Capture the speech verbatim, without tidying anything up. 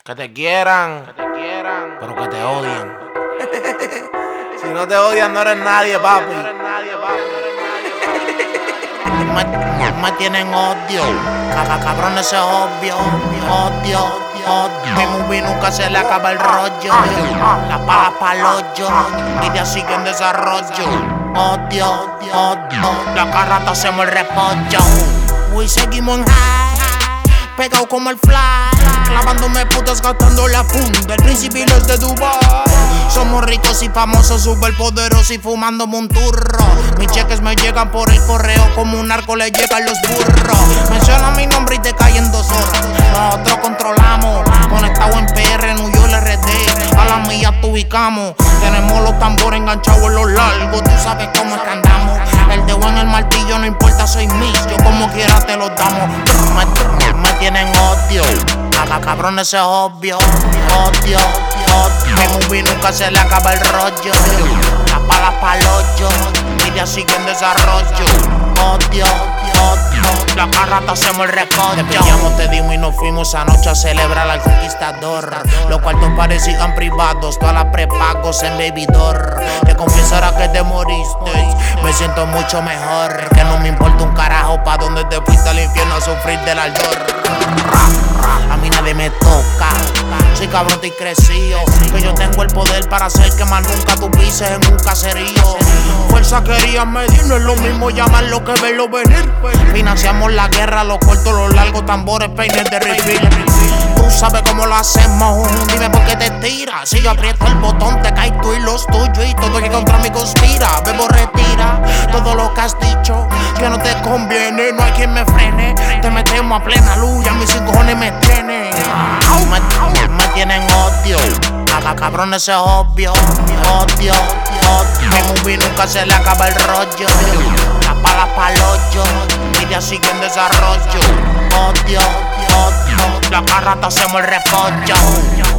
Que te quieran, que te quieran, pero que te odien. Si no te odian, no eres nadie, papi. No eres nadie, papi. Me, me tienen odio, caga cabrón, ese es obvio. Odio, odio. Mi movie nunca se le acaba el rollo. La paga pa'l hoyo, ideas siguen en desarrollo. Odio, odio. La carrata hacemos el repollo. Hoy seguimos en high, pegado como el fly, clavándome putas gastando la punta. El príncipe y los de Dubai. Somos ricos y famosos, superpoderosos y fumando un turro. Mis cheques me llegan por el correo, como un narco le llegan los burros. Menciona mi nombre y te cae en dos horas. Nosotros controlamos, conectado en P R, New York, R D. A la milla te ubicamos. Tenemos los tambores enganchados en los largos. Tú sabes cómo es que andamos. El dedo en el martillo, no importa, soy mil. Yo como quiera te los damos. Me, me tienen odio, caga cabrón, ese es obvio. Odio, odio. Mi movie nunca se le acaba el rollo. La pala pa'l hoyo, ideas siguen en desarrollo. Odio, odio. La carrata hacemos el recodo. Te pillamos, te dimos y nos fuimos anoche a celebrar al conquistador. Los cuartos parecían privados, todas las prepagos en bebidor. Te confesará que te moriste, me siento mucho mejor. Que no me importa un carajo pa' donde te fuiste al infierno a sufrir del ardor. A mí nadie me toca, soy cabrón, estoy crecido. Que yo tengo el poder para hacer que más nunca tú pises en un caserío. Fuerza querían medir, no es lo mismo llamarlo que verlo venir. Financiamos la guerra, los cortos, los largos, tambores, peines de refill. Tú sabes cómo lo hacemos, dime por qué te tiras. Si yo aprieto el botón, te caes tú y los tuyos. Y todo que contra mí conspira, bebo retira todo lo que has dicho, que no te conviene, no hay quien me frene. Te metemos a plena luz, ya mis cinco cojones me tienen. Me, me tienen odio, caga cabrón, ese es obvio. Odio, odio. Mi movie nunca se le acaba el rollo. La pala pa'l hoyo, ideas siguen en desarrollo. Odio, odio. La carrata hacemos el repollo.